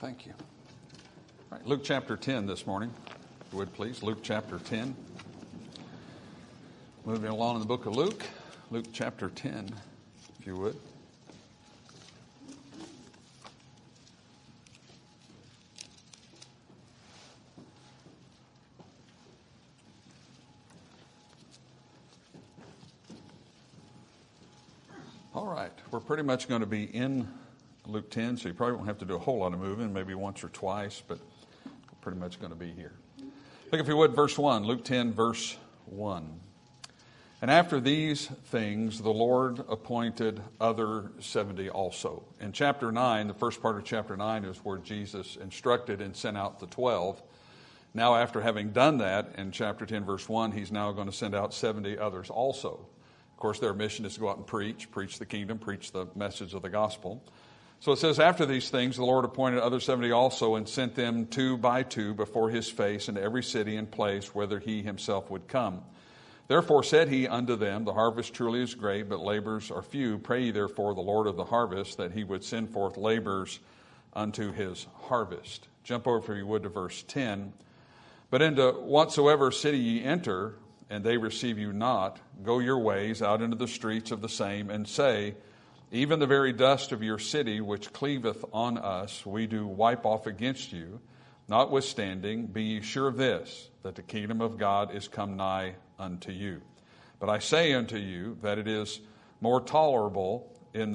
Thank you. All right, Luke chapter 10 this morning, if you would please. Luke chapter 10. Moving along in the book of Luke. Luke chapter 10, if you would. All right, we're pretty much going to be in Luke 10, so you probably won't have to do a whole lot of moving, maybe once or twice, but we're pretty much going to be here. Look, if you would, verse 1, Luke 10, verse 1. And after these things, the Lord appointed other 70 also. In chapter 9, the first part of chapter 9 is where Jesus instructed and sent out the 12. Now, after having done that, in chapter 10, verse 1, he's now going to send out 70 others also. Of course, their mission is to go out and preach the kingdom, preach the message of the gospel. So it says, after these things, the Lord appointed other 70 also and sent them 2 by 2 before his face into every city and place whither he himself would come. Therefore said he unto them, the harvest truly is great, but laborers are few. Pray ye therefore the Lord of the harvest that he would send forth laborers unto his harvest. Jump over, if you would, to verse 10. But into whatsoever city ye enter, and they receive you not, go your ways out into the streets of the same, and say, even the very dust of your city which cleaveth on us, we do wipe off against you. Notwithstanding, be ye sure of this, that the kingdom of God is come nigh unto you. But I say unto you that it is more tolerable in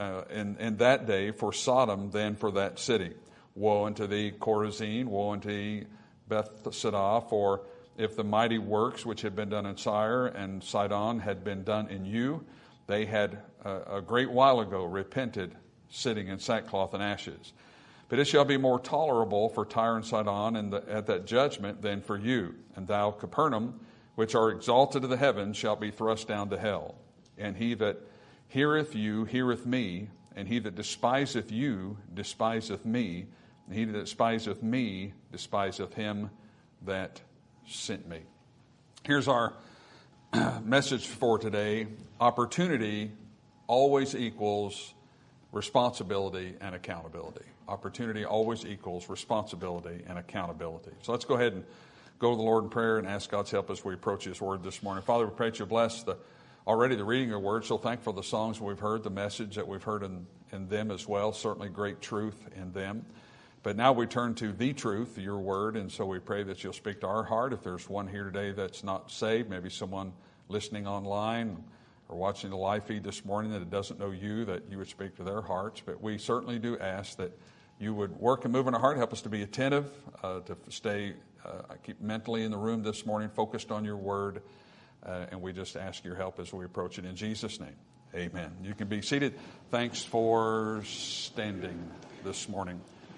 that day for Sodom than for that city. Woe unto thee, Chorazin! Woe unto thee, Bethsaida! For if the mighty works which had been done in Tyre and Sidon had been done in you, they had a great while ago repented, sitting in sackcloth and ashes. But it shall be more tolerable for Tyre and Sidon at that judgment than for you. And thou, Capernaum, which are exalted to the heavens, shall be thrust down to hell. And he that heareth you heareth me, and he that despiseth you despiseth me, and he that despiseth me despiseth him that sent me. Here's our message for today. Opportunity always equals responsibility and accountability. Opportunity always equals responsibility and accountability. So let's go ahead and go to the Lord in prayer and ask God's help as we approach his word this morning. Father, we pray that you bless already the reading of the word. So thankful for the songs we've heard, the message that we've heard in them as well. Certainly great truth in them. But now we turn to the truth, your word, and so we pray that you'll speak to our heart. If there's one here today that's not saved, maybe someone listening online or watching the live feed this morning that doesn't know you, that you would speak to their hearts. But we certainly do ask that you would work and move in our heart, help us to be attentive, to stay keep mentally in the room this morning, focused on your word, and we just ask your help as we approach it in Jesus' name. Amen. You can be seated. Thanks for standing this morning.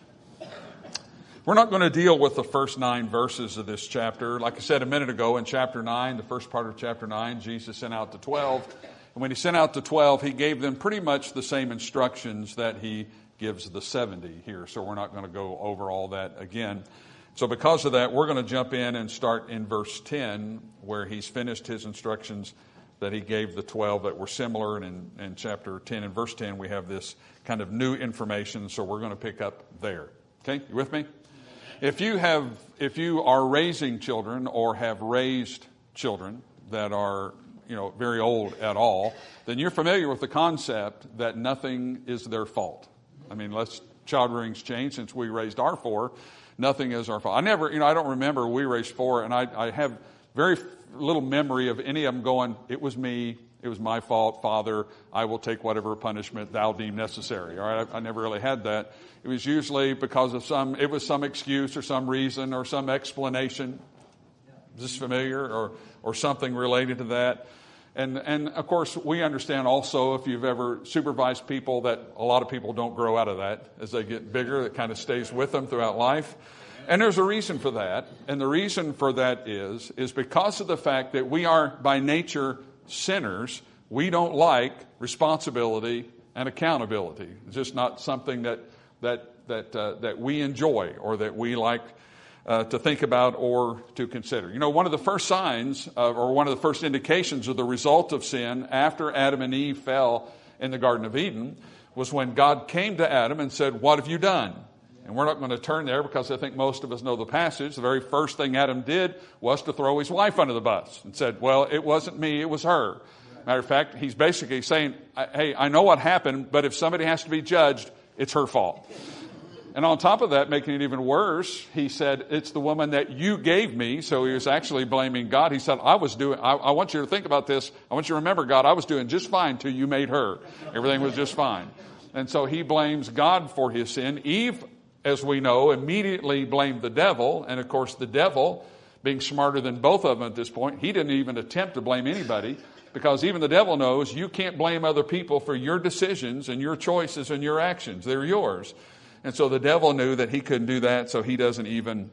We're not going to deal with the first 9 verses of this chapter. Like I said a minute ago, in chapter 9, the first part of chapter 9, Jesus sent out the 12. And when he sent out the 12, he gave them pretty much the same instructions that he gives the 70 here. So we're not going to go over all that again. So because of that, we're going to jump in and start in verse 10, where he's finished his instructions that he gave the 12 that were similar. And in chapter 10 and verse 10, we have this kind of new information. So we're going to pick up there. Okay, you with me? If you are raising children or have raised children that are, very old at all, then you're familiar with the concept that nothing is their fault. I mean, child rearing's changed since we raised our 4. Nothing is our fault. I don't remember we raised 4, and I have very little memory of any of them going, it was me, it was my fault, Father, I will take whatever punishment thou deem necessary. All right, I never really had that. It was usually because of some excuse or some reason or some explanation. Is this familiar? Or something related to that? And of course, we understand also, if you've ever supervised people, that a lot of people don't grow out of that as they get bigger. It kind of stays with them throughout life. And there's a reason for that. And the reason for that is because of the fact that we are by nature sinners. We don't like responsibility and accountability. It's just not something that we enjoy or that we like to think about or to consider. One of the first signs or one of the first indications of the result of sin after Adam and Eve fell in the Garden of Eden was when God came to Adam and said, "What have you done?" And we're not going to turn there because I think most of us know the passage. The very first thing Adam did was to throw his wife under the bus and said, well, it wasn't me, it was her. Matter of fact, he's basically saying, hey, I know what happened, but if somebody has to be judged, it's her fault. And on top of that, making it even worse, he said, it's the woman that you gave me. So he was actually blaming God. He said, I want you to think about this. I want you to remember, God, I was doing just fine till you made her. Everything was just fine. And so he blames God for his sin. Eve, as we know, immediately blamed the devil. And of course, the devil, being smarter than both of them at this point, he didn't even attempt to blame anybody, because even the devil knows you can't blame other people for your decisions and your choices and your actions. They're yours. And so the devil knew that he couldn't do that, so he doesn't even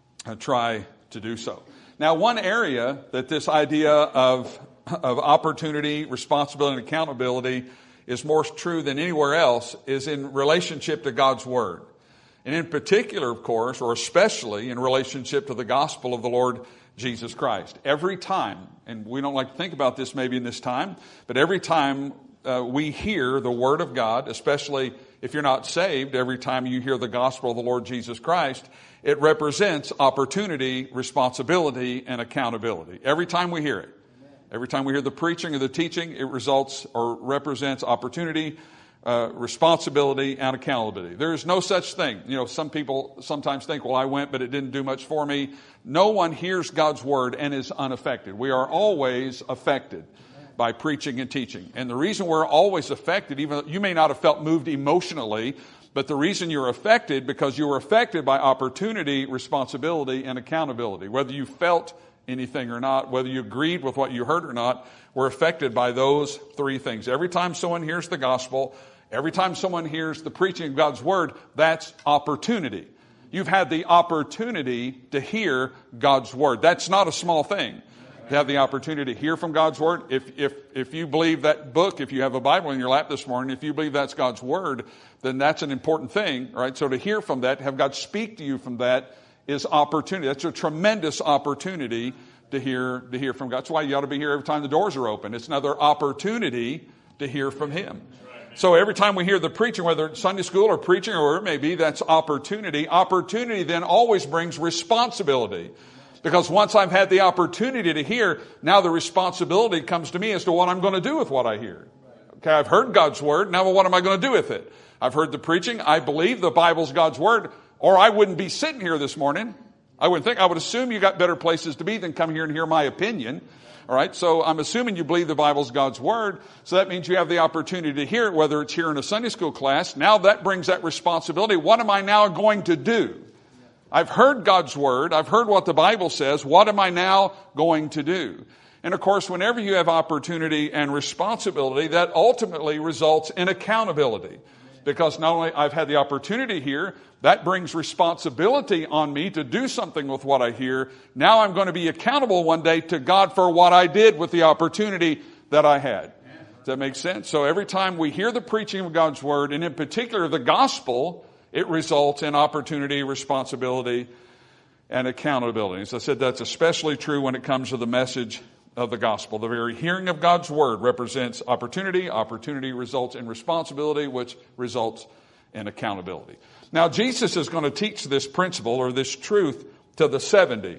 try to do so. Now, one area that this idea of opportunity, responsibility, and accountability is more true than anywhere else is in relationship to God's Word. And in particular, of course, or especially in relationship to the gospel of the Lord Jesus Christ. Every time, and we don't like to think about this maybe in this time, but every time we hear the Word of God, especially if you're not saved, every time you hear the gospel of the Lord Jesus Christ, it represents opportunity, responsibility, and accountability. Every time we hear it. Every time we hear the preaching or the teaching, it results or represents opportunity, responsibility, and accountability. There is no such thing. You know, some people sometimes think, well, I went, but it didn't do much for me. No one hears God's Word and is unaffected. We are always affected by preaching and teaching. And the reason we're always affected, even though you may not have felt moved emotionally, but the reason you're affected, because you were affected by opportunity, responsibility, and accountability. Whether you felt anything or not, whether you agreed with what you heard or not, we're affected by those three things. Every time someone hears the gospel, every time someone hears the preaching of God's Word, that's opportunity. You've had the opportunity to hear God's Word. That's not a small thing. To have the opportunity to hear from God's Word. If you believe that book, if you have a Bible in your lap this morning, if you believe that's God's Word, then that's an important thing, right? So to hear from that, have God speak to you from that, is opportunity. That's a tremendous opportunity to hear from God. That's why you ought to be here every time the doors are open. It's another opportunity to hear from Him. So every time we hear the preaching, whether it's Sunday school or preaching or whatever it may be, that's opportunity. Opportunity then always brings responsibility. Because once I've had the opportunity to hear, now the responsibility comes to me as to what I'm going to do with what I hear. Okay, I've heard God's Word. Now what am I going to do with it? I've heard the preaching. I believe the Bible's God's Word, or I wouldn't be sitting here this morning. I would assume you got better places to be than come here and hear my opinion. All right, so I'm assuming you believe the Bible's God's Word. So that means you have the opportunity to hear it, whether it's here in a Sunday school class. Now that brings that responsibility. What am I now going to do? I've heard God's Word. I've heard what the Bible says. What am I now going to do? And of course, whenever you have opportunity and responsibility, that ultimately results in accountability. Because not only I've had the opportunity here, that brings responsibility on me to do something with what I hear. Now I'm going to be accountable one day to God for what I did with the opportunity that I had. Does that make sense? So every time we hear the preaching of God's Word, and in particular the gospel, it results in opportunity, responsibility, and accountability. As I said, that's especially true when it comes to the message of the gospel. The very hearing of God's Word represents opportunity. Opportunity results in responsibility, which results in accountability. Now, Jesus is going to teach this principle or this truth to the 70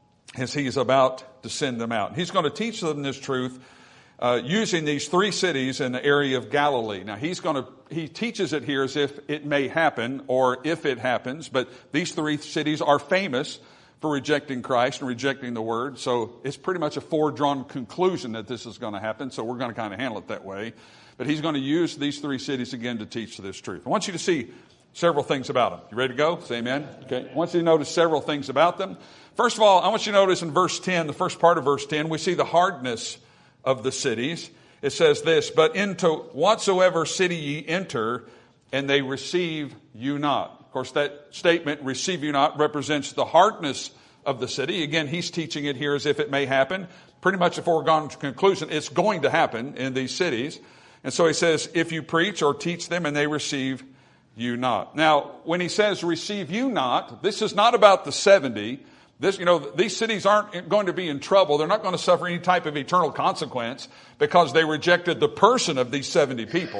as He's about to send them out. He's going to teach them this truth using these three cities in the area of Galilee. Now, he teaches it here as if it may happen or if it happens, but these three cities are famous for rejecting Christ and rejecting the Word. So it's pretty much a foredrawn conclusion that this is going to happen. So we're going to kind of handle it that way. But he's going to use these three cities again to teach this truth. I want you to see several things about them. You ready to go? Say amen. Okay. I want you to notice several things about them. First of all, I want you to notice in verse 10, the first part of verse 10, we see the hardness of the cities. It says this, but into whatsoever city ye enter, and they receive you not. Of course, that statement, receive you not, represents the hardness of the city. Again, he's teaching it here as if it may happen. Pretty much a foregone conclusion. It's going to happen in these cities. And so he says, if you preach or teach them and they receive you not. Now, when he says receive you not, this is not about the 70. These cities aren't going to be in trouble. They're not going to suffer any type of eternal consequence because they rejected the person of these 70 people.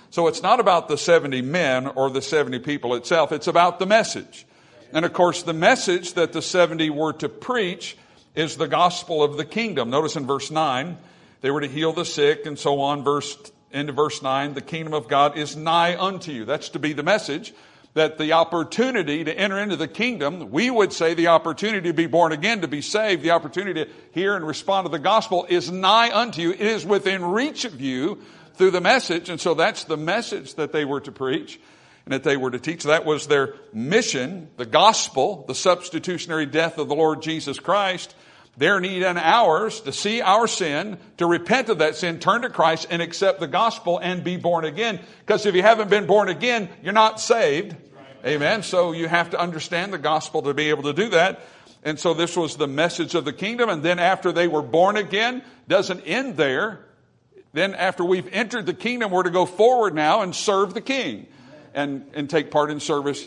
So it's not about the 70 men or the 70 people itself. It's about the message. And of course, the message that the 70 were to preach is the gospel of the kingdom. Notice in verse 9, they were to heal the sick and so on. Into verse 9, the kingdom of God is nigh unto you. That's to be the message, that the opportunity to enter into the kingdom, we would say the opportunity to be born again, to be saved, the opportunity to hear and respond to the gospel is nigh unto you. It is within reach of you through the message. And so that's the message that they were to preach and that they were to teach. That was their mission, the gospel, the substitutionary death of the Lord Jesus Christ. Their need and ours to see our sin, to repent of that sin, turn to Christ and accept the gospel and be born again. Because if you haven't been born again, you're not saved. Amen. So you have to understand the gospel to be able to do that. And so this was the message of the kingdom. And then after they were born again, doesn't end there. Then after we've entered the kingdom, we're to go forward now and serve the king and take part in service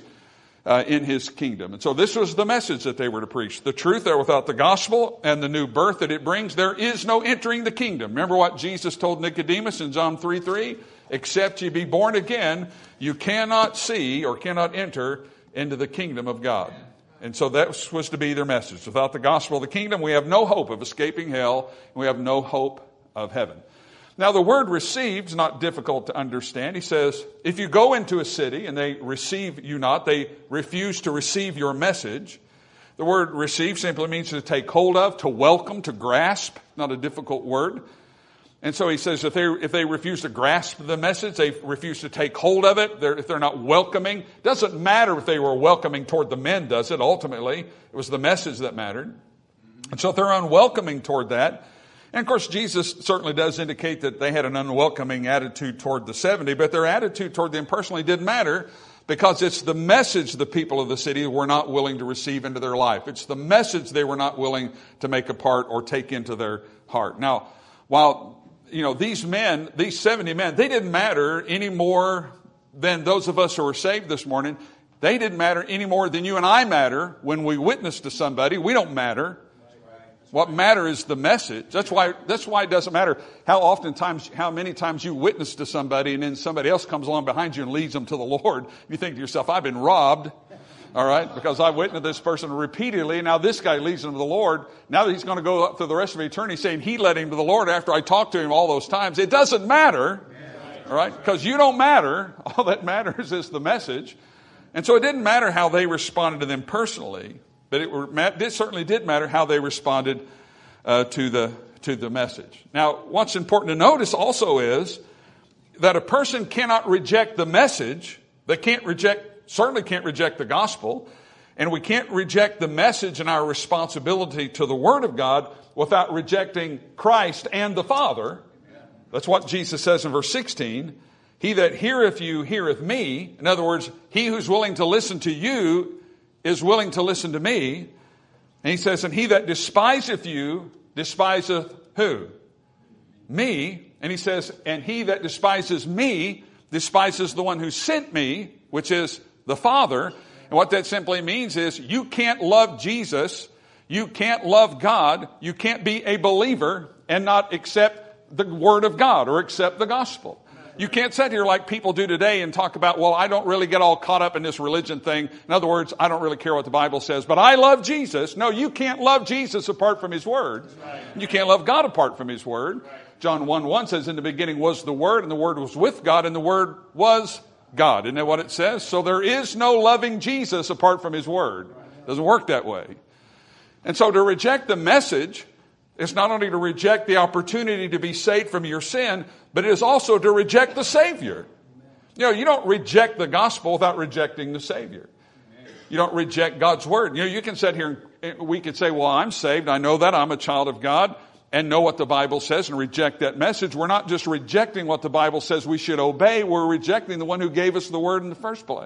in his kingdom. And so this was the message that they were to preach. The truth that without the gospel and the new birth that it brings, there is no entering the kingdom. Remember what Jesus told Nicodemus in John 3:3? Except you be born again, you cannot see or cannot enter into the kingdom of God. And so that was to be their message. Without the gospel of the kingdom, we have no hope of escaping hell, and we have no hope of heaven. Now, the word receive is not difficult to understand. He says, if you go into a city and they receive you not, they refuse to receive your message. The word receive simply means to take hold of, to welcome, to grasp. Not a difficult word. And so he says if they refuse to grasp the message, they refuse to take hold of it, if they're not welcoming, doesn't matter if they were welcoming toward the men, does it? Ultimately, it was the message that mattered. And so if they're unwelcoming toward that, and of course, Jesus certainly does indicate that they had an unwelcoming attitude toward the 70, but their attitude toward them personally didn't matter because it's the message the people of the city were not willing to receive into their life. It's the message they were not willing to make a part or take into their heart. Now, while, these 70 men, they didn't matter any more than those of us who are saved this morning. They didn't matter any more than you and I matter when we witness to somebody. We don't matter. What matters is the message. That's why it doesn't matter how many times you witness to somebody and then somebody else comes along behind you and leads them to the Lord. You think to yourself, I've been robbed, all right, because I witnessed this person repeatedly. Now this guy leads them to the Lord. Now that he's going to go up through the rest of eternity saying he led him to the Lord after I talked to him all those times. It doesn't matter, all right, because you don't matter. All that matters is the message. And so it didn't matter how they responded to them personally. But it certainly did matter how they responded to the message. Now, what's important to notice also is that a person cannot reject the message. They certainly can't reject the gospel. And we can't reject the message and our responsibility to the Word of God without rejecting Christ and the Father. That's what Jesus says in verse 16. He that heareth you heareth me. In other words, he who's willing to listen to you is willing to listen to me. And he says, and he that despiseth you, despiseth who? Me. And he says, and he that despises me, despises the one who sent me, which is the Father. And what that simply means is you can't love Jesus, you can't love God, you can't be a believer and not accept the Word of God or accept the gospel. You can't sit here like people do today and talk about, well, I don't really get all caught up in this religion thing. In other words, I don't really care what the Bible says, but I love Jesus. No, you can't love Jesus apart from His Word. You can't love God apart from His Word. John 1:1 says, in the beginning was the Word, and the Word was with God, and the Word was God. Isn't that what it says? So there is no loving Jesus apart from His Word. It doesn't work that way. And so to reject the message is not only to reject the opportunity to be saved from your sin, but it is also to reject the Savior. You don't reject the gospel without rejecting the Savior. You don't reject God's Word. You can sit here and we could say, well, I'm saved. I know that. I'm a child of God and know what the Bible says and reject that message. We're not just rejecting what the Bible says we should obey. We're rejecting the one who gave us the Word in the first place.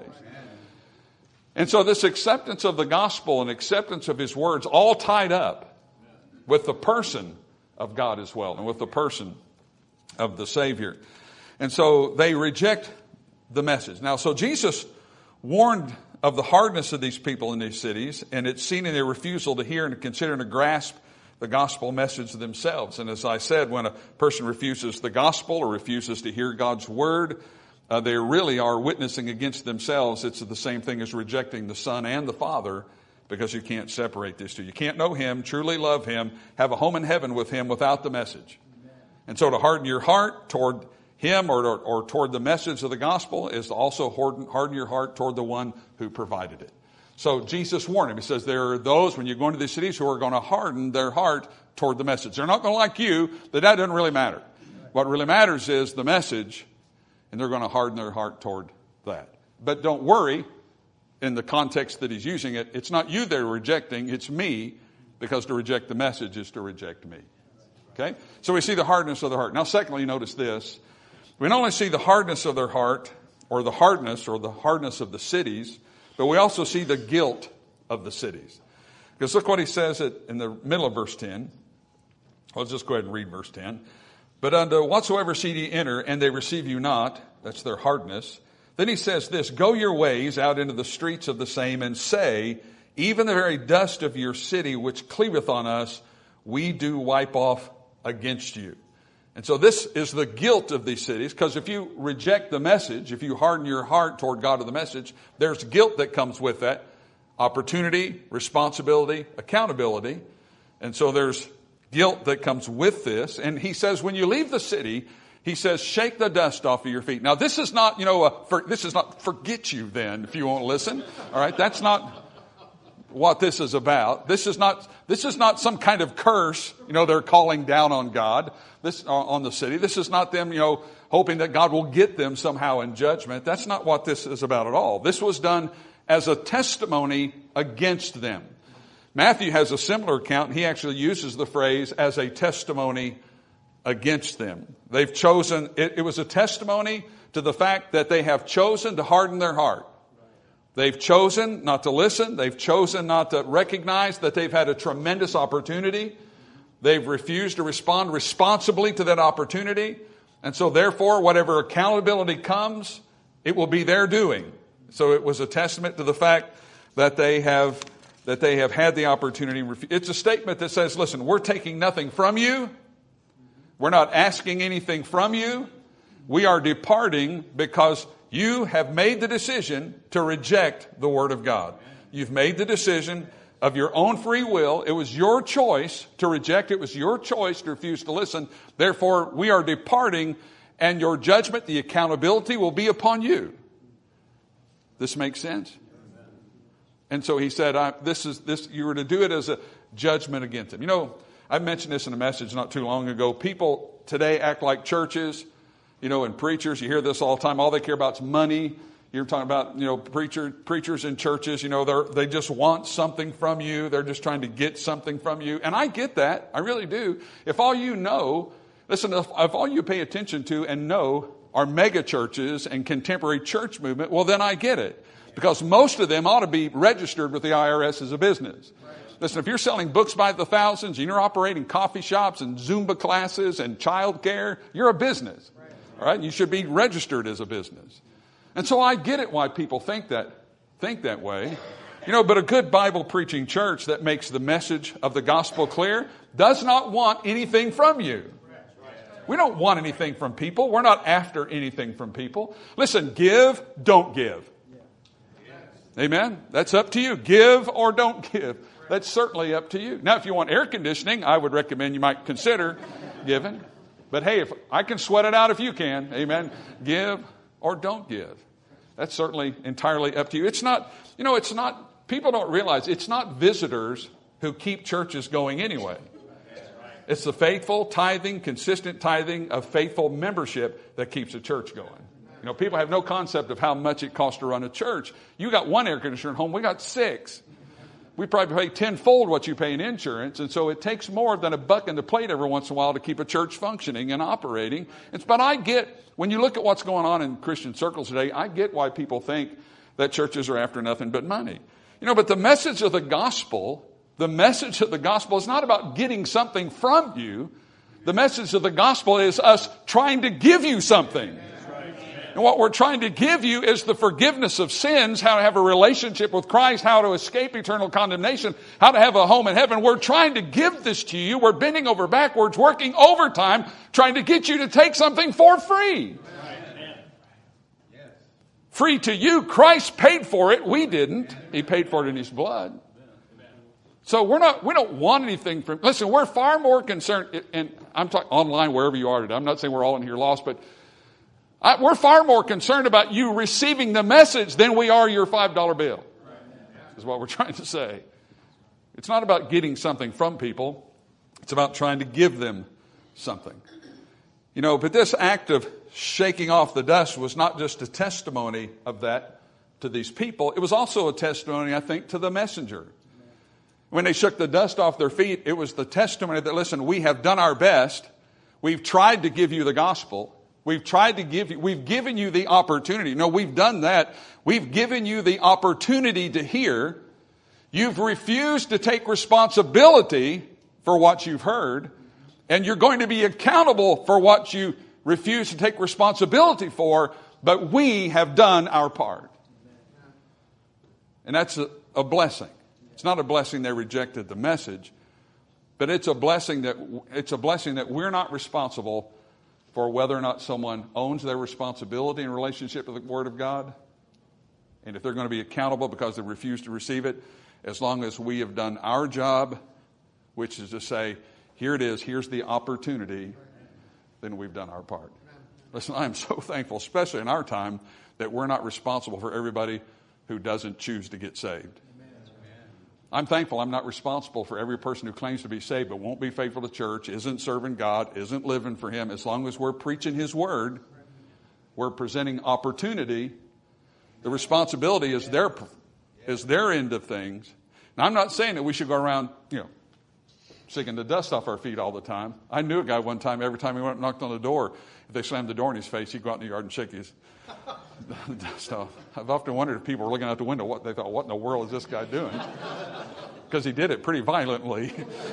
And so this acceptance of the gospel and acceptance of His words all tied up with the person of God as well and with the person of the Savior. And so they reject the message. Now, so Jesus warned of the hardness of these people in these cities, and it's seen in their refusal to hear and to consider and to grasp the gospel message themselves. And as I said, when a person refuses the gospel or refuses to hear God's Word, they really are witnessing against themselves. It's the same thing as rejecting the Son and the Father, because you can't separate these two. You can't know Him, truly love Him, have a home in heaven with Him without the message. And so to harden your heart toward Him or toward the message of the gospel is to also harden your heart toward the one who provided it. So Jesus warned him. He says there are those, when you go into these cities, who are going to harden their heart toward the message. They're not going to like you, but that doesn't really matter. What really matters is the message, and they're going to harden their heart toward that. But don't worry, in the context that he's using it, it's not you they're rejecting, it's me, because to reject the message is to reject me. Okay? So we see the hardness of their heart. Now, secondly, notice this. We not only see the hardness of their heart, or the hardness of the cities, but we also see the guilt of the cities. Because look what he says in the middle of verse 10. Let's just go ahead and read verse 10. But unto whatsoever city ye enter, and they receive you not, that's their hardness. Then he says this, go your ways out into the streets of the same, and say, even the very dust of your city which cleaveth on us, we do wipe off against you. And so this is the guilt of these cities, because if you reject the message, if you harden your heart toward God of the message, there's guilt that comes with that. Opportunity, responsibility, accountability. And so there's guilt that comes with this. And he says, when you leave the city, he says, shake the dust off of your feet. Now, this is not, this is not forget you then, if you won't listen. All right. That's not what this is about. This is not some kind of curse, they're calling down on God, on the city. This is not them, hoping that God will get them somehow in judgment. That's not what this is about at all. This was done as a testimony against them. Matthew has a similar account, and he actually uses the phrase as a testimony against them. They've chosen, it was a testimony to the fact that they have chosen to harden their heart. They've chosen not to listen. They've chosen not to recognize that they've had a tremendous opportunity. They've refused to respond responsibly to that opportunity. And so therefore, whatever accountability comes, it will be their doing. So it was a testament to the fact that they have had the opportunity. It's a statement that says, listen, we're taking nothing from you. We're not asking anything from you. We are departing because you have made the decision to reject the Word of God. You've made the decision of your own free will. It was your choice to reject. It was your choice to refuse to listen. Therefore, we are departing, and your judgment, the accountability, will be upon you. This makes sense? And so he said, you were to do it as a judgment against them. I mentioned this in a message not too long ago. People today act like churches, and preachers. You hear this all the time. All they care about is money. You're talking about, preachers in churches, they just want something from you. They're just trying to get something from you. And I get that. I really do. If all if all you pay attention to and know are mega churches and contemporary church movement, well, then I get it. Because most of them ought to be registered with the IRS as a business. Listen, if you're selling books by the thousands and you're operating coffee shops and Zumba classes and child care, you're a business. All right? You should be registered as a business. And so I get it why people think that way. But a good Bible preaching church that makes the message of the gospel clear does not want anything from you. We don't want anything from people. We're not after anything from people. Listen, give, don't give. Amen? That's up to you. Give or don't give. That's certainly up to you. Now, if you want air conditioning, I would recommend you might consider giving. But hey, if I can sweat it out if you can. Amen? Give or don't give. That's certainly entirely up to you. It's not, people don't realize it's not visitors who keep churches going anyway. It's the faithful tithing, consistent tithing of faithful membership that keeps a church going. People have no concept of how much it costs to run a church. You got one air conditioner at home. We got 6. We probably pay tenfold what you pay in insurance. And so it takes more than $1 in the plate every once in a while to keep a church functioning and operating. But I get, when you look at what's going on in Christian circles today, I get why people think that churches are after nothing but money. But the message of the gospel is not about getting something from you. The message of the gospel is us trying to give you something. And what we're trying to give you is the forgiveness of sins, how to have a relationship with Christ, how to escape eternal condemnation, how to have a home in heaven. We're trying to give this to you. We're bending over backwards, working overtime, trying to get you to take something for free. free to you. Christ paid for it. We didn't. He paid for it in his blood. So we don't want anything from, listen, we're far more concerned, and I'm talking online wherever you are today. I'm not saying we're all in here lost, but we're far more concerned about you receiving the message than we are your $5 bill, is what we're trying to say. It's not about getting something from people. It's about trying to give them something. But this act of shaking off the dust was not just a testimony of that to these people. It was also a testimony, I think, to the messenger. When they shook the dust off their feet, it was the testimony that, listen, we have done our best. We've tried to give you the gospel. We've given you the opportunity. No, we've done that. We've given you the opportunity to hear. You've refused to take responsibility for what you've heard. And you're going to be accountable for what you refuse to take responsibility for. But we have done our part. And that's a blessing. It's not a blessing they rejected the message, but it's a blessing that we're not responsible for whether or not someone owns their responsibility in relationship with the Word of God, and if they're going to be accountable because they refuse to receive it, as long as we have done our job, which is to say, here it is, here's the opportunity, then we've done our part. Listen, I am so thankful, especially in our time, that we're not responsible for everybody who doesn't choose to get saved. I'm thankful I'm not responsible for every person who claims to be saved but won't be faithful to church, isn't serving God, isn't living for Him. As long as we're preaching His Word, we're presenting opportunity. The responsibility is their end of things. Now, I'm not saying that we should go around, shaking the dust off our feet all the time. I knew a guy one time, every time he went and knocked on the door, if they slammed the door in his face, he'd go out in the yard and shake his dust off. I've often wondered if people were looking out the window, what in the world is this guy doing? Because he did it pretty violently.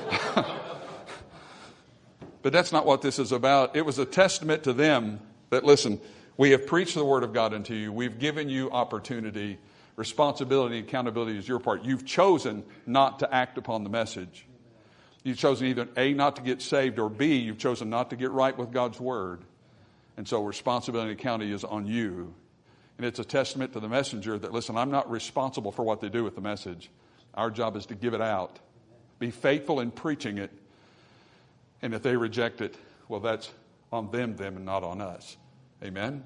But that's not what this is about. It was a testament to them that, listen, we have preached the Word of God unto you. We've given you opportunity. Responsibility and accountability is your part. You've chosen not to act upon the message. You've chosen either A, not to get saved, or B, you've chosen not to get right with God's Word. And so responsibility and accountability is on you. And it's a testament to the messenger that, listen, I'm not responsible for what they do with the message. Our job is to give it out. Be faithful in preaching it. And if they reject it, well, that's on them, and not on us. Amen?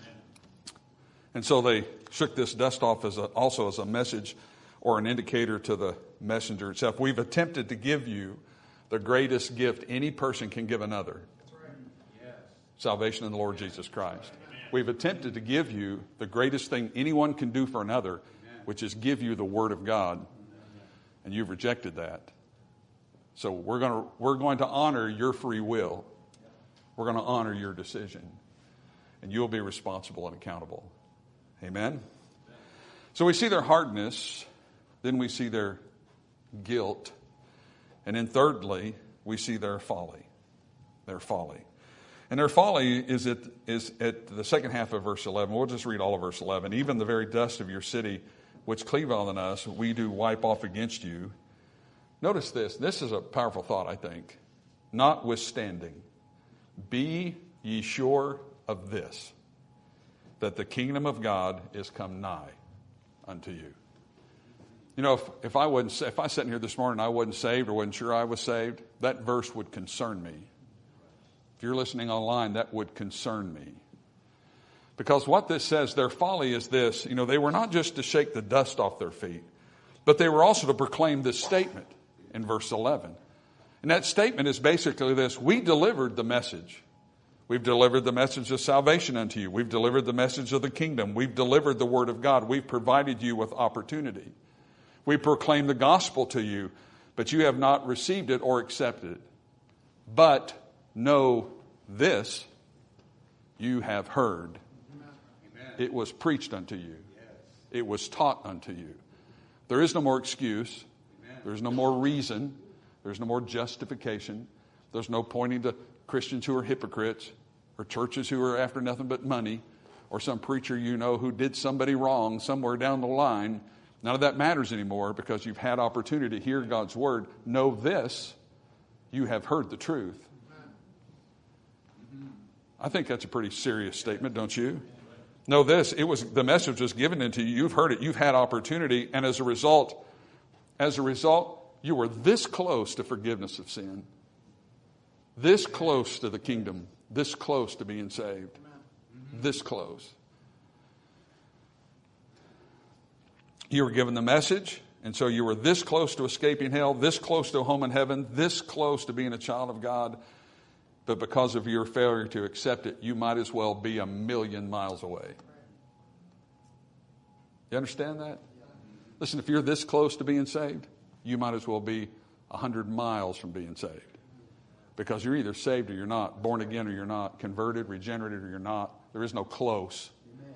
And so they shook this dust off also as a message or an indicator to the messenger itself. We've attempted to give you the greatest gift any person can give another. Salvation in the Lord Jesus Christ. We've attempted to give you the greatest thing anyone can do for another, which is give you the Word of God. And you've rejected that. So we're going to honor your free will. We're going to honor your decision. And you'll be responsible and accountable. Amen? So we see their hardness. Then we see their guilt. And then thirdly, we see their folly. Their folly. And their folly is at the second half of verse 11. We'll just read all of verse 11. Even the very dust of your city, which cleave on us, we do wipe off against you. Notice this. This is a powerful thought, I think. Notwithstanding, be ye sure of this, that the kingdom of God is come nigh unto you. If I sat in here this morning and I wasn't saved or wasn't sure I was saved, that verse would concern me. If you're listening online, that would concern me. Because what this says, their folly is this. They were not just to shake the dust off their feet, but they were also to proclaim this statement in verse 11. And that statement is basically this. We delivered the message. We've delivered the message of salvation unto you. We've delivered the message of the kingdom. We've delivered the Word of God. We've provided you with opportunity. We proclaim the gospel to you, but you have not received it or accepted it. But know this, you have heard. Amen. It was preached unto you. Yes. It was taught unto you. There is no more excuse. Amen. There's no more reason. There's no more justification. There's no pointing to Christians who are hypocrites or churches who are after nothing but money or some preacher who did somebody wrong somewhere down the line. None of that matters anymore because you've had opportunity to hear God's Word. Know this, you have heard the truth. I think that's a pretty serious statement, don't you? Know this, the message was given into you. You've heard it. You've had opportunity. And as a result, you were this close to forgiveness of sin. This close to the kingdom. This close to being saved. This close. You were given the message, and so you were this close to escaping hell, this close to a home in heaven, this close to being a child of God. But because of your failure to accept it, you might as well be 1,000,000 miles away. You understand that? Listen, if you're this close to being saved, you might as well be 100 miles from being saved. Because you're either saved or you're not, born again or you're not, converted, regenerated or you're not. There is no close.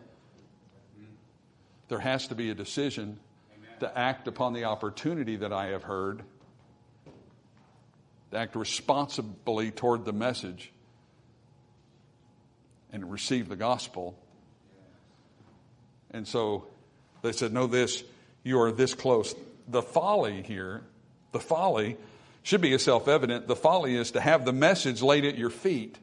There has to be a decision to act upon the opportunity that I have heard, to act responsibly toward the message and receive the gospel. And so they said, know this, you are this close. The folly here, should be self-evident. The folly is to have the message laid at your feet,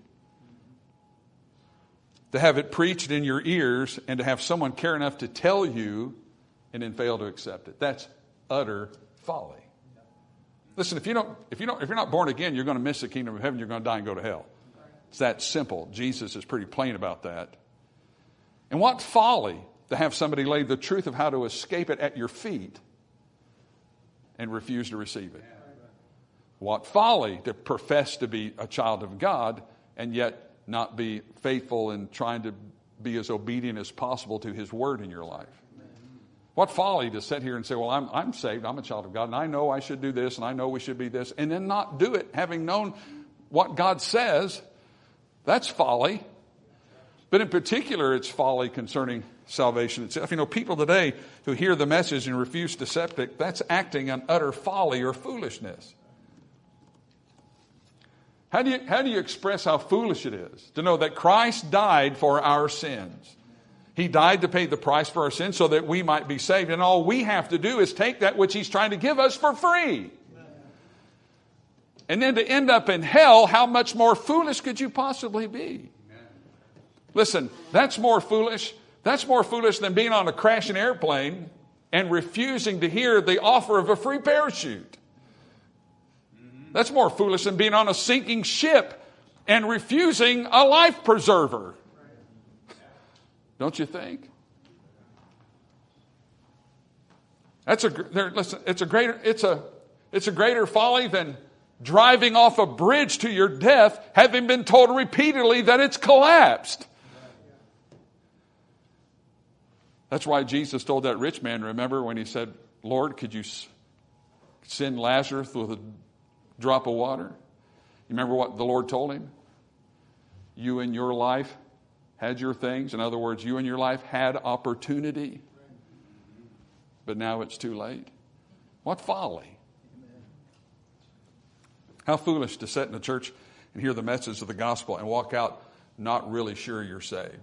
to have it preached in your ears, and to have someone care enough to tell you and then fail to accept it. That's utter folly. Listen, if you're not born again, you're going to miss the kingdom of heaven. You're going to die and go to hell. It's that simple. Jesus is pretty plain about that. And what folly to have somebody lay the truth of how to escape it at your feet and refuse to receive it. What folly to profess to be a child of God and yet not be faithful in trying to be as obedient as possible to His word in your life. What folly to sit here and say, well, I'm saved, I'm a child of God, and I know I should do this, and I know we should be this, and then not do it, having known what God says. That's folly. But in particular, it's folly concerning salvation itself. You know, people today who hear the message and refuse to accept it, that's acting in utter folly or foolishness. How do you express how foolish it is to know that Christ died for our sins? He died to pay the price for our sins so that we might be saved. And all we have to do is take that which He's trying to give us for free. And then to end up in hell, how much more foolish could you possibly be? Listen, that's more foolish. That's more foolish than being on a crashing airplane and refusing to hear the offer of a free parachute. That's more foolish than being on a sinking ship and refusing a life preserver. Don't you think? It's a greater folly than driving off a bridge to your death, having been told repeatedly that it's collapsed. That's why Jesus told that rich man, remember, when he said, Lord, could you send Lazarus with a drop of water? You remember what the Lord told him? You in your life had your things. In other words, you in your life had opportunity. But now it's too late. What folly. How foolish to sit in a church and hear the message of the gospel and walk out not really sure you're saved.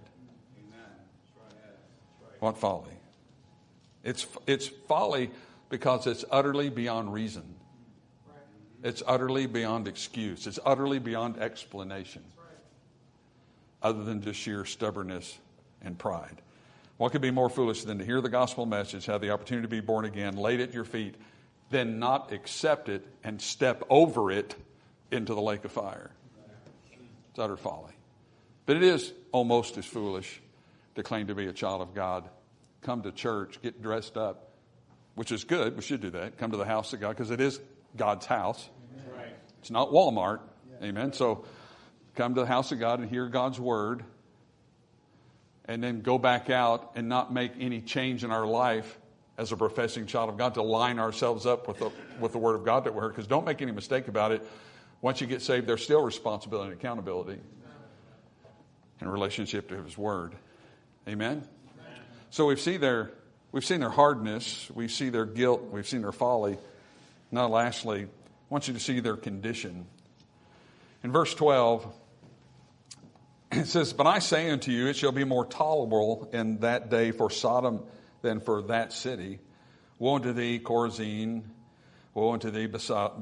What folly. It's folly because it's utterly beyond reason. It's utterly beyond excuse. It's utterly beyond explanation. Other than just sheer stubbornness and pride. What could be more foolish than to hear the gospel message, have the opportunity to be born again, laid at your feet, then not accept it and step over it into the lake of fire? It's utter folly. But it is almost as foolish to claim to be a child of God. Come to church, get dressed up, which is good. We should do that. Come to the house of God because it is God's house. Right. It's not Walmart. Yeah. Amen. So come to the house of God and hear God's word and then go back out and not make any change in our life as a professing child of God to line ourselves up with the word of God that we heard. Because don't make any mistake about it. Once you get saved, there's still responsibility and accountability in relationship to His word. Amen? So we've seen their hardness, we see their guilt, we've seen their folly. Now lastly, I want you to see their condition. In verse 12, it says, But I say unto you, it shall be more tolerable in that day for Sodom than for that city. Woe unto thee, Chorazin! Woe unto thee,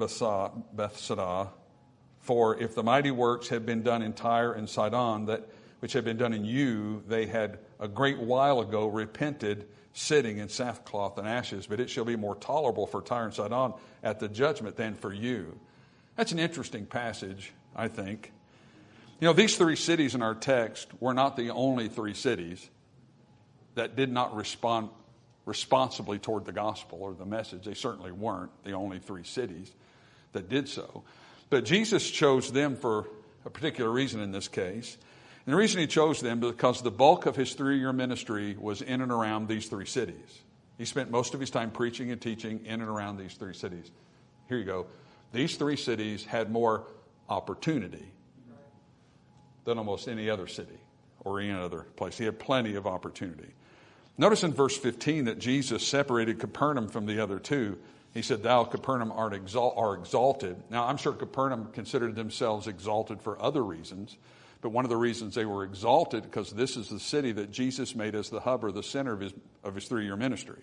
Bethsaida! For if the mighty works had been done in Tyre and Sidon, that which had been done in you, they had a great while ago repented, sitting in sackcloth and ashes. But it shall be more tolerable for Tyre and Sidon at the judgment than for you. That's an interesting passage, I think. You know, these three cities in our text were not the only three cities that did not respond responsibly toward the gospel or the message. They certainly weren't the only three cities that did so. But Jesus chose them for a particular reason in this case. And the reason he chose them because the bulk of his 3-year ministry was in and around these three cities. He spent most of his time preaching and teaching in and around these three cities. Here you go. These three cities had more opportunity than almost any other city or any other place. He had plenty of opportunity. Notice in verse 15 that Jesus separated Capernaum from the other two. He said, thou, Capernaum, are exalted. Now, I'm sure Capernaum considered themselves exalted for other reasons. But one of the reasons they were exalted, because this is the city that Jesus made as the hub or the center of his 3-year ministry.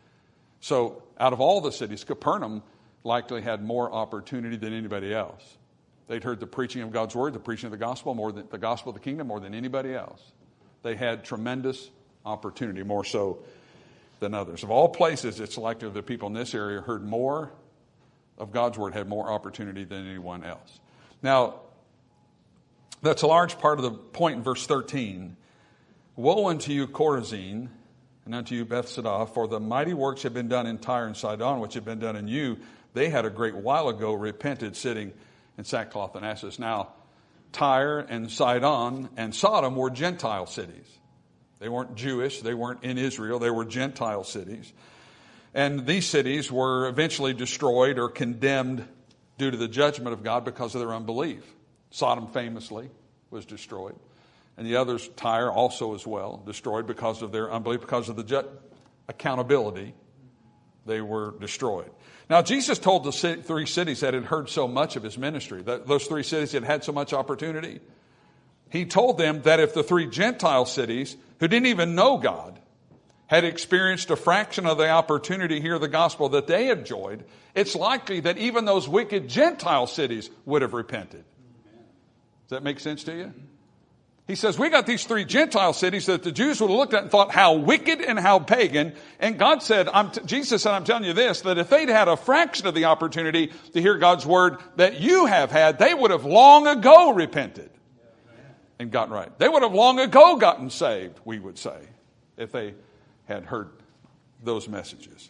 So out of all the cities, Capernaum likely had more opportunity than anybody else. They'd heard the preaching of God's word, the preaching of the gospel, more than the gospel of the kingdom, more than anybody else. They had tremendous opportunity, more so than others. Of all places, it's likely that people in this area heard more of God's word, had more opportunity than anyone else. Now, that's a large part of the point in verse 13. Woe unto you, Chorazin, and unto you, Bethsaida, for the mighty works have been done in Tyre and Sidon, which have been done in you. They had a great while ago repented, sitting in sackcloth and ashes. Now, Tyre and Sidon and Sodom were Gentile cities. They weren't Jewish. They weren't in Israel. They were Gentile cities. And these cities were eventually destroyed or condemned due to the judgment of God because of their unbelief. Sodom famously was destroyed. And the others, Tyre also as well, destroyed because of their unbelief, because of the accountability. They were destroyed. Now, Jesus told the three cities that had heard so much of his ministry, that those three cities had had so much opportunity. He told them that if the three Gentile cities, who didn't even know God, had experienced a fraction of the opportunity to hear the gospel that they enjoyed, it's likely that even those wicked Gentile cities would have repented. Does that make sense to you? He says, we got these three Gentile cities that the Jews would have looked at and thought how wicked and how pagan. And God said, Jesus said, I'm telling you this, that if they'd had a fraction of the opportunity to hear God's word that you have had, they would have long ago repented and gotten right. They would have long ago gotten saved, we would say, if they had heard those messages.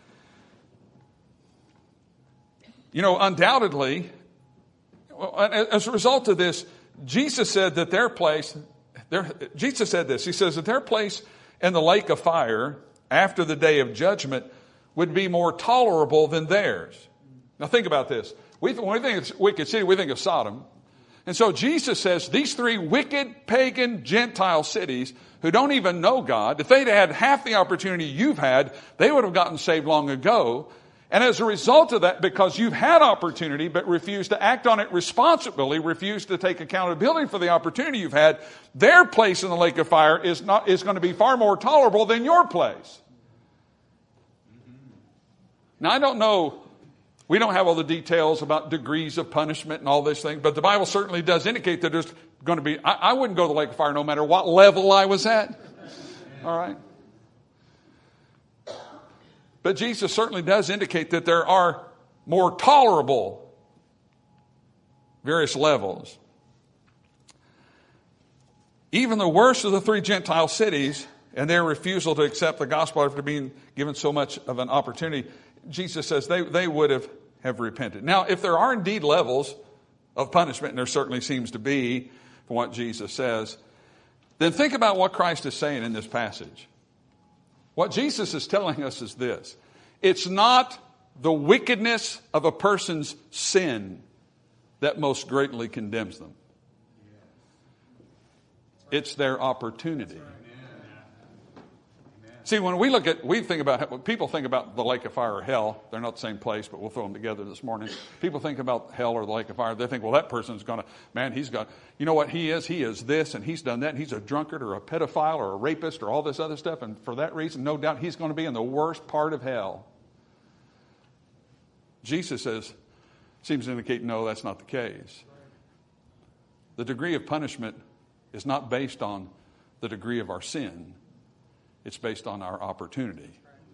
You know, undoubtedly, as a result of this, Jesus said that Jesus said this. He says that their place in the lake of fire after the day of judgment would be more tolerable than theirs. Now think about this. When we think of wicked city, we think of Sodom. And so Jesus says these three wicked, pagan, Gentile cities who don't even know God, if they'd had half the opportunity you've had, they would have gotten saved long ago. And as a result of that, because you've had opportunity but refused to act on it responsibly, refused to take accountability for the opportunity you've had, their place in the lake of fire is going to be far more tolerable than your place. Now, I don't know, we don't have all the details about degrees of punishment and all this thing, but the Bible certainly does indicate that there's going to be, I wouldn't go to the lake of fire no matter what level I was at. All right? But Jesus certainly does indicate that there are more tolerable various levels. Even the worst of the three Gentile cities and their refusal to accept the gospel after being given so much of an opportunity, Jesus says they would have repented. Now, if there are indeed levels of punishment, and there certainly seems to be from what Jesus says, then think about what Christ is saying in this passage. What Jesus is telling us is this. It's not the wickedness of a person's sin that most greatly condemns them. It's their opportunity. See, when people think about the lake of fire or hell. They're not the same place, but we'll throw them together this morning. People think about hell or the lake of fire. They think, well, that person's you know what he is? He is this and he's done that. And he's a drunkard or a pedophile or a rapist or all this other stuff. And for that reason, no doubt he's going to be in the worst part of hell. Jesus seems to indicate, no, that's not the case. The degree of punishment is not based on the degree of our sin. It's based on our opportunity.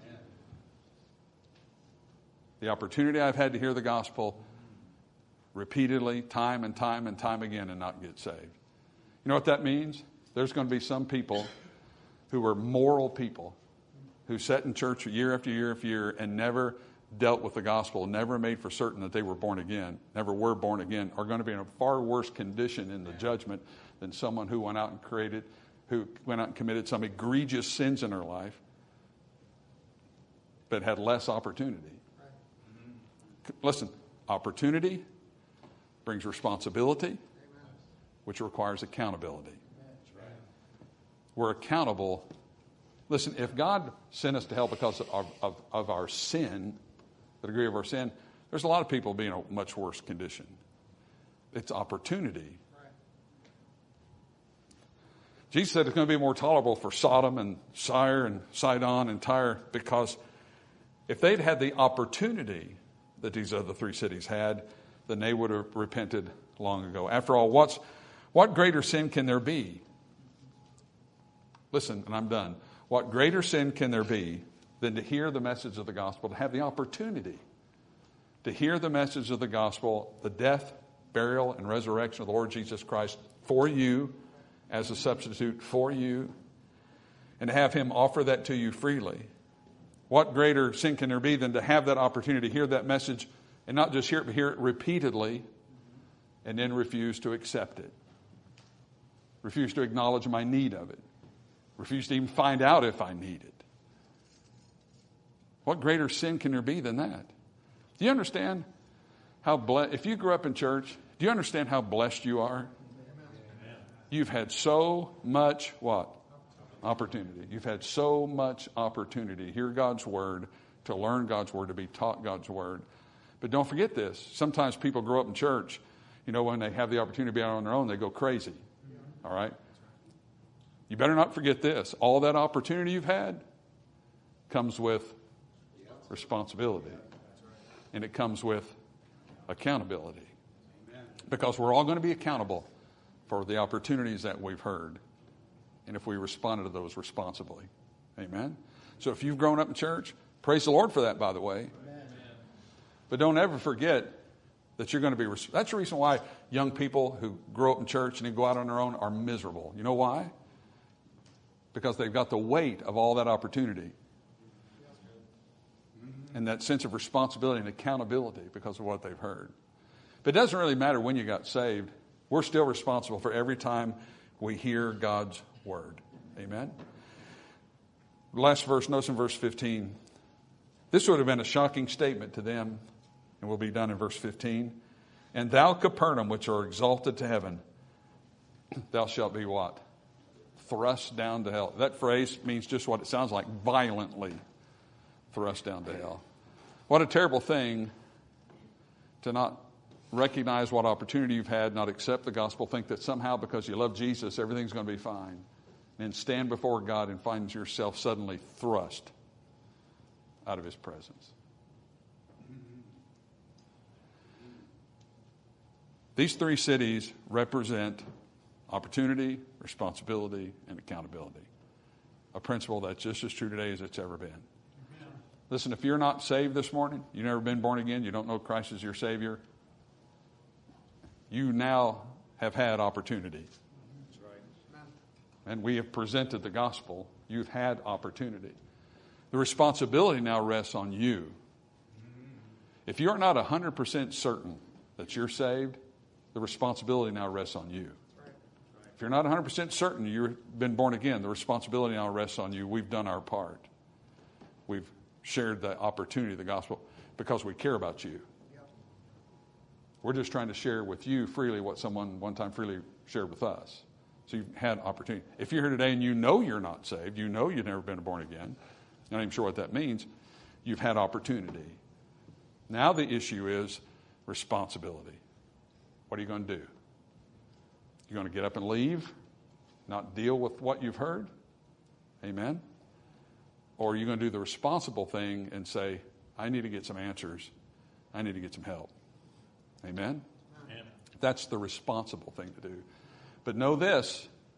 The opportunity I've had to hear the gospel repeatedly, time and time and time again, and not get saved. You know what that means? There's going to be some people who are moral people who sat in church year after year after year and never dealt with the gospel, never made for certain that they were born again, never were born again, are going to be in a far worse condition in the judgment than someone who went out and committed some egregious sins in their life, but had less opportunity. Listen, opportunity brings responsibility, which requires accountability. We're accountable. Listen, if God sent us to hell because of our sin, the degree of our sin, there's a lot of people being in a much worse condition. It's opportunity. Jesus said it's going to be more tolerable for Sodom and Tyre and Sidon and Tyre, because if they'd had the opportunity that these other three cities had, then they would have repented long ago. After all, what greater sin can there be? Listen, and I'm done. What greater sin can there be than to hear the message of the gospel, to have the opportunity to hear the message of the gospel, the death, burial, and resurrection of the Lord Jesus Christ for you, as a substitute for you, and to have him offer that to you freely? What greater sin can there be than to have that opportunity to hear that message, and not just hear it, but hear it repeatedly, and then refuse to accept it? Refuse to acknowledge my need of it. Refuse to even find out if I need it. What greater sin can there be than that? Do you understand how if you grew up in church, do you understand how blessed you are? Amen. You've had so much what? Opportunity. You've had so much opportunity to hear God's word, to learn God's word, to be taught God's word. But don't forget this. Sometimes people grow up in church, when they have the opportunity to be out on their own, they go crazy. All right? You better not forget this. All that opportunity you've had comes with responsibility. And it comes with accountability. Because we're all going to be accountable for the opportunities that we've heard, and if we responded to those responsibly. Amen? So if you've grown up in church, praise the Lord for that, by the way. Amen. But don't ever forget that you're going to be... That's the reason why young people who grow up in church and then go out on their own are miserable. You know why? Because they've got the weight of all that opportunity and that sense of responsibility and accountability because of what they've heard. But it doesn't really matter when you got saved. We're still responsible for every time we hear God's word. Amen? Last verse, notice in verse 15. This would have been a shocking statement to them, and we'll be done in verse 15. And thou, Capernaum, which are exalted to heaven, thou shalt be what? Thrust down to hell. That phrase means just what it sounds like, violently thrust down to hell. What a terrible thing to not recognize what opportunity you've had, not accept the gospel, think that somehow because you love Jesus, everything's going to be fine, and stand before God and find yourself suddenly thrust out of his presence. These three cities represent opportunity, responsibility, and accountability. A principle that's just as true today as it's ever been. Listen, if you're not saved this morning, you've never been born again, you don't know Christ as your Savior, you now have had opportunity. That's right. And we have presented the gospel. You've had opportunity. The responsibility now rests on you. If you're not 100% certain that you're saved, the responsibility now rests on you. If you're not 100% certain you've been born again, the responsibility now rests on you. We've done our part. We've shared the opportunity of the gospel because we care about you. We're just trying to share with you freely what someone one time freely shared with us. So you've had opportunity. If you're here today and you know you're not saved, you know you've never been born again, I'm not even sure what that means, you've had opportunity. Now the issue is responsibility. What are you going to do? You're going to get up and leave, not deal with what you've heard? Amen? Or are you going to do the responsible thing and say, I need to get some answers. I need to get some help. Amen? Amen. That's the responsible thing to do. But know this,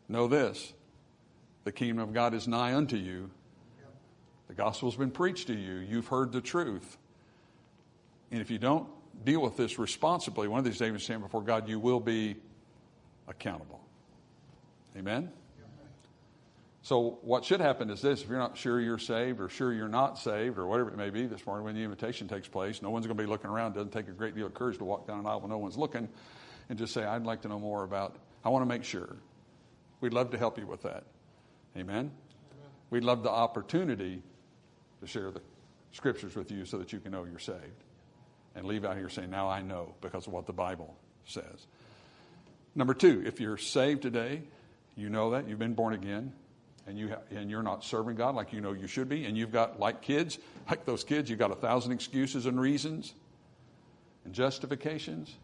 know this, the kingdom of God is nigh unto you. The gospel's been preached to you. You've heard the truth. And if you don't deal with this responsibly, one of these days you stand before God, you will be accountable. Amen? So what should happen is this: if you're not sure you're saved or sure you're not saved or whatever it may be this morning when the invitation takes place, no one's going to be looking around. It doesn't take a great deal of courage to walk down an aisle when no one's looking and just say, I'd like to know more about, I want to make sure. We'd love to help you with that. Amen? We'd love the opportunity to share the scriptures with you so that you can know you're saved. And leave out here saying, now I know because of what the Bible says. Number two, if you're saved today, you know that, you've been born again, and you're not serving God like you know you should be, and you've got, like those kids, you've got 1,000 excuses and reasons and justifications.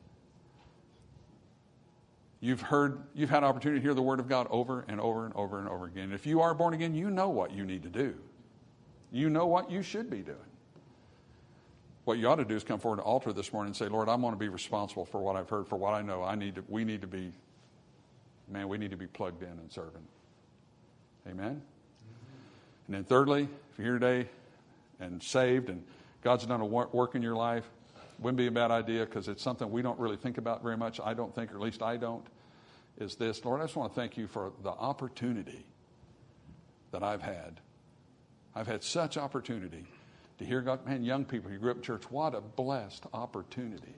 You've had opportunity to hear the Word of God over and over and over and over again. And if you are born again, you know what you need to do. You know what you should be doing. What you ought to do is come forward to the altar this morning and say, Lord, I want to be responsible for what I've heard, for what I know. We need to be plugged in and serving. Amen? And then thirdly, if you're here today and saved and God's done a work in your life, wouldn't be a bad idea, because it's something we don't really think about very much. I don't think, or at least I don't, is this. Lord, I just want to thank you for the opportunity that I've had. I've had such opportunity to hear God. Man, young people, you grew up in church, what a blessed opportunity.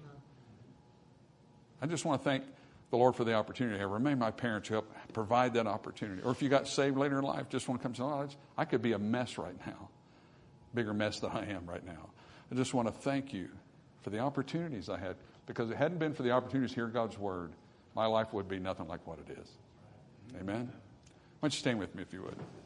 I just want to thank the Lord for the opportunity. I remain my parents who help provide that opportunity. Or if you got saved later in life, just want to come and say, I could be a mess right now. Bigger mess than I am right now. I just want to thank you for the opportunities I had. Because if it hadn't been for the opportunities to hear God's word, my life would be nothing like what it is. Amen? Why don't you stand with me if you would.